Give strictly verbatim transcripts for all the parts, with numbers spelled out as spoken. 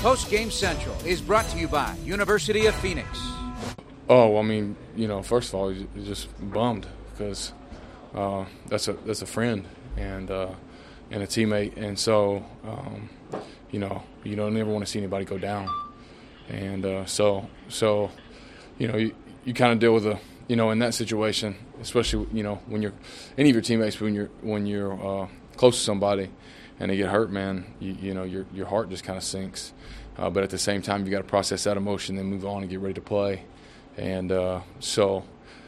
Post Game Central is brought to you by University of Phoenix. Oh, well, I mean, you know, first of all, you're just bummed because uh, that's a that's a friend and uh, and a teammate, and so um, you know, you don't ever want to see anybody go down, and uh, so so you know, you, you kind of deal with a you know in that situation, especially you know when you're any of your teammates when you're when you're uh, close to somebody and they get hurt, man, you, you know your your heart just kind of sinks. Uh, but at the same time, you got to process that emotion, then move on and get ready to play. And uh, so,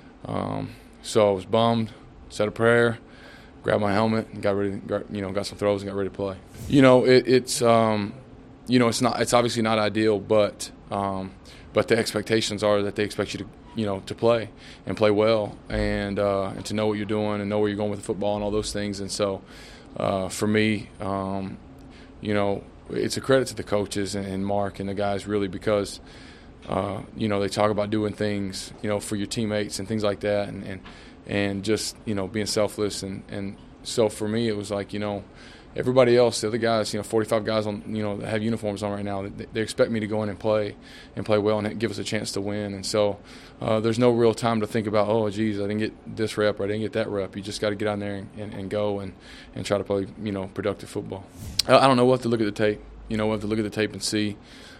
um, so I was bummed. Said a prayer, grabbed my helmet, and got ready. Got, you know, got some throws and got ready to play. You know, it, it's um, you know, it's not. It's obviously not ideal, but um, but the expectations are that they expect you to, you know, to play and play well, and uh, and to know what you're doing and know where you're going with the football and all those things. And so, uh, for me, um, you know. It's a credit to the coaches and Mark and the guys really because, uh, you know, they talk about doing things, you know, for your teammates and things like that and, and, and just, you know, being selfless. And, and so for me it was like, you know, everybody else, the other guys, you know, forty-five guys on, you know, that have uniforms on right now, they, they expect me to go in and play and play well and give us a chance to win. And so uh, there's no real time to think about, oh, geez, I didn't get this rep or I didn't get that rep. You just got to get out there and, and, and go and, and try to play, you know, productive football. I, I don't know. We'll have to look at the tape. You know, we'll have to look at the tape and see.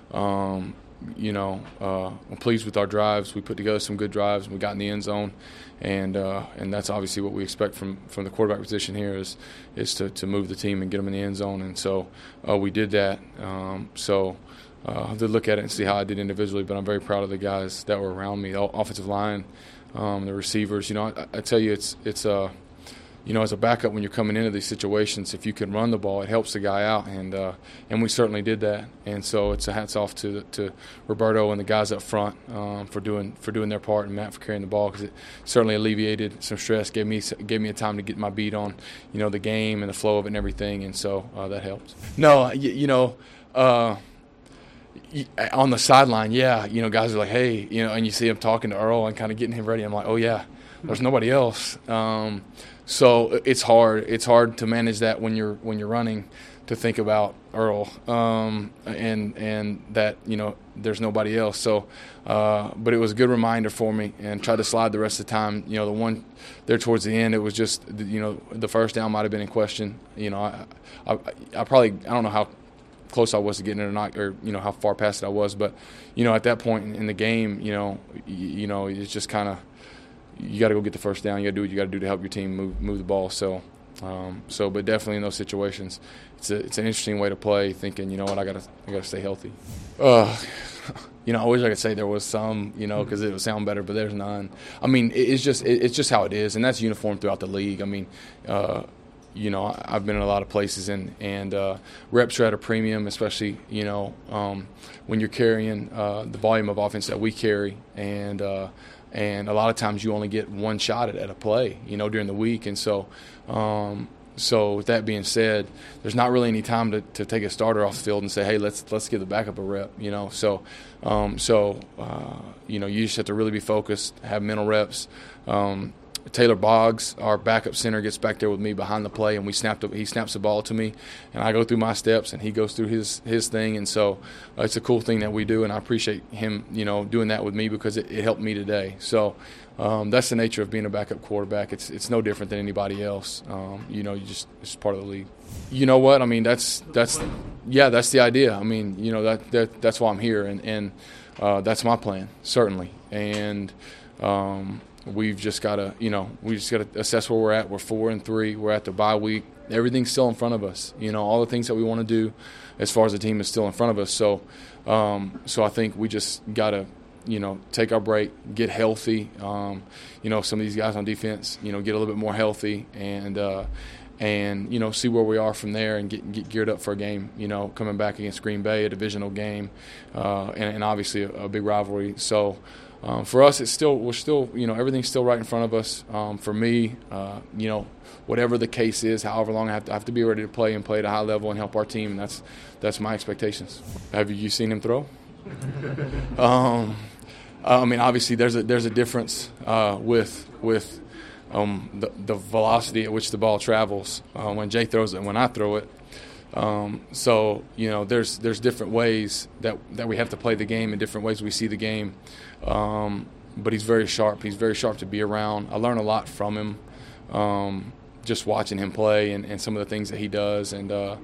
Um, you know, uh, I'm pleased with our drives. We put together some good drives. We got in the end zone, and uh, and that's obviously what we expect from, from the quarterback position here is is to, to move the team and get them in the end zone. And so uh, we did that. Um, so uh, I'll have to look at it and see how I did individually. But I'm very proud of the guys that were around me, the offensive line, um, the receivers. You know, I, I tell you, it's it's a uh, You know, as a backup, when you're coming into these situations, if you can run the ball, it helps the guy out, and uh, and we certainly did that. And so it's a hats off to to Roberto and the guys up front um, for doing for doing their part, and Matt for carrying the ball because it certainly alleviated some stress, gave me gave me a time to get my beat on, you know, the game and the flow of it and everything, and so uh, that helped. No, you, you know. Uh, on the sideline, yeah, you know, guys are like, hey, you know, and you see him talking to Earl and kind of getting him ready. I'm like, oh yeah, there's nobody else. Um, so it's hard. It's hard to manage that when you're when you're running, to think about Earl um, and and that you know there's nobody else. So, uh, but it was a good reminder for me, and tried to slide the rest of the time. You know, the one there towards the end, it was just you know the first down might have been in question. You know, I I, I probably I don't know how close I was to getting it or not, or you know how far past it I was, but you know at that point in the game, you know, you, you know it's just kind of you got to go get the first down. You got to do what you got to do to help your team move move the ball. So, um, so but definitely in those situations, it's a, it's an interesting way to play. Thinking, you know what, I got to I got to stay healthy. Uh, you know, I wish I could say there was some, you know, because it would sound better, but there's none. I mean, it, it's just it, it's just how it is, and that's uniform throughout the league. I mean. Uh, You know, I've been in a lot of places, and and uh, reps are at a premium, especially you know um, when you're carrying uh, the volume of offense that we carry, and uh, and a lot of times you only get one shot at, at a play, you know, during the week, and so um, so with that being said, there's not really any time to, to take a starter off the field and say, hey, let's let's give the backup a rep, you know, so um, so uh, you know you just have to really be focused, have mental reps. Um, Taylor Boggs, our backup center, gets back there with me behind the play, and we snap the, he snaps the ball to me, and I go through my steps, and he goes through his his thing, and so uh, it's a cool thing that we do, and I appreciate him, you know, doing that with me because it, it helped me today. So um, that's the nature of being a backup quarterback. It's it's no different than anybody else. Um, you know, you just it's part of the league. You know what? I mean, that's that's yeah, that's the idea. I mean, you know that, that that's why I'm here, and and uh, that's my plan certainly, and. Um, We've just got to, you know, we just got to assess where we're at. We're four and three. We're at the bye week. Everything's still in front of us. You know, all the things that we want to do as far as the team is still in front of us. So, um, so I think we just got to, you know, take our break, get healthy. Um, you know, some of these guys on defense, you know, get a little bit more healthy and, uh, and you know, see where we are from there and get, get geared up for a game, you know, coming back against Green Bay, a divisional game, uh, and, and obviously a, a big rivalry. So, Um, for us, it's still we're still you know everything's still right in front of us. Um, for me, uh, you know, whatever the case is, however long I have, to, I have to be ready to play and play at a high level and help our team. And that's that's my expectations. Have you seen him throw? um, I mean, obviously there's a there's a difference uh, with with um, the, the velocity at which the ball travels uh, when Jay throws it and when I throw it. Um, so you know, there's there's different ways that that we have to play the game, and different ways we see the game. Um, but he's very sharp. He's very sharp to be around. I learn a lot from him, um, just watching him play and, and some of the things that he does. And uh,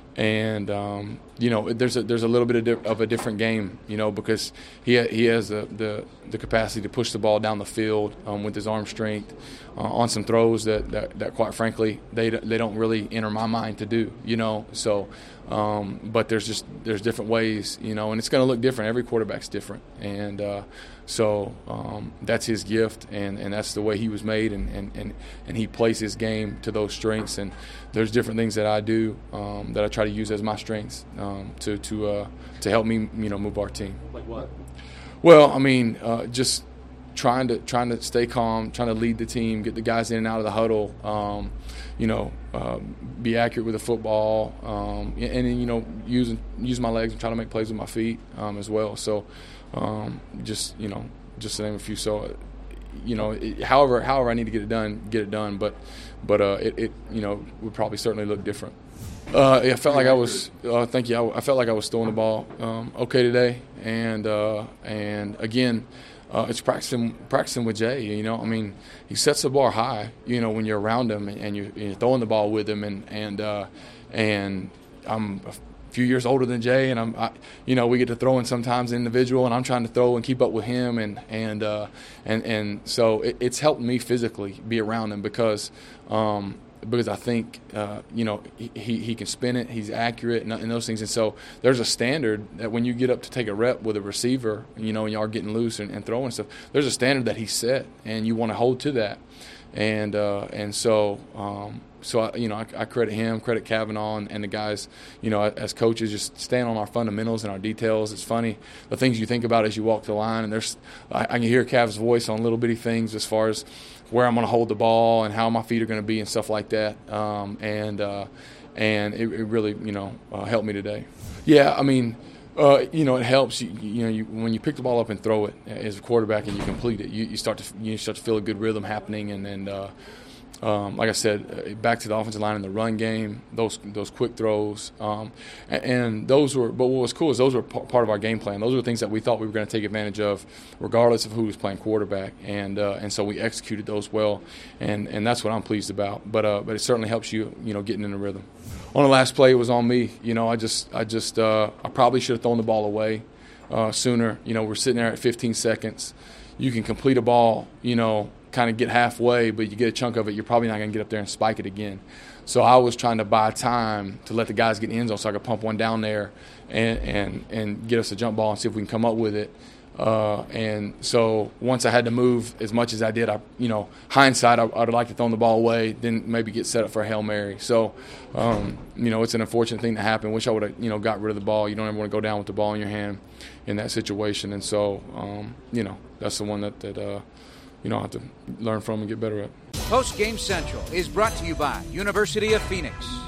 and um, you know, there's a there's a little bit of, di- of a different game, you know, because he ha- he has the, the the capacity to push the ball down the field um, with his arm strength uh, on some throws that, that, that quite frankly they they don't really enter my mind to do, you know. So, um, but there's just there's different ways, you know, and it's going to look different. Every quarterback's different, and uh, so um, that's his gift, and, and that's the way he was made, and, and, and, and he plays his game to those strengths. And there's different things that I do um, that I try to use as my strengths um, to to uh, to help me, you know, move our team. Like what? Well, I mean, uh, just trying to trying to stay calm, trying to lead the team, get the guys in and out of the huddle, um, you know, uh, be accurate with the football, um, and, and you know, use use my legs and try to make plays with my feet um, as well. So, um, just you know, just to name a few. So, you know, it, however however I need to get it done, get it done. But but uh, it, it you know would probably certainly look different. Uh, I felt like I was. Uh, thank you. I, I felt like I was throwing the ball um, okay today, and uh, and again, uh, it's practicing practicing with Jay. You know, I mean, he sets the bar high. You know, when you're around him and, and you're, you're throwing the ball with him, and and uh, and I'm a few years older than Jay, and I'm, I, you know, we get to throw in sometimes individual, and I'm trying to throw and keep up with him, and and uh, and and so it, it's helped me physically be around him because. Um, Because I think, uh, you know, he, he can spin it, he's accurate, and, and those things. And so there's a standard that when you get up to take a rep with a receiver, you know, and you are getting loose and, and throwing stuff, there's a standard that he set, and you want to hold to that. And uh, and so, um, so I, you know, I, I credit him, credit Kavanaugh, and, and the guys, you know, as coaches, just staying on our fundamentals and our details. It's funny, the things you think about as you walk the line, and there's I, I can hear Cav's voice on little bitty things as far as where I'm going to hold the ball and how my feet are going to be and stuff like that. Um, and uh, and it, it really, you know, uh, helped me today. Yeah, I mean, uh, you know, it helps. You, you know, you, when you pick the ball up and throw it as a quarterback and you complete it, you, you start to you start to feel a good rhythm happening. And and uh, um, like I said, back to the offensive line in the run game, those those quick throws, um, and, and those were. But what was cool is those were p- part of our game plan. Those were things that we thought we were going to take advantage of, regardless of who was playing quarterback, and uh, and so we executed those well, and, and that's what I'm pleased about. But uh, but it certainly helps you, you know, getting in the rhythm. On the last play, it was on me. You know, I just I just uh, I probably should have thrown the ball away uh, sooner. You know, we're sitting there at fifteen seconds. You can complete a ball, you know, kind of get halfway, but you get a chunk of it, you're probably not going to get up there and spike it again. So I was trying to buy time to let the guys get in the end zone so I could pump one down there and and, and get us a jump ball and see if we can come up with it. Uh, and so once I had to move as much as I did, I, you know, hindsight, I, I'd like to throw the ball away, then maybe get set up for a Hail Mary. So, um, you know, it's an unfortunate thing to happen. Wish I would have, you know, got rid of the ball. You don't ever want to go down with the ball in your hand in that situation. And so, um, you know, that's the one that, that uh, you know, I have to learn from and get better at. Post Game Central is brought to you by University of Phoenix.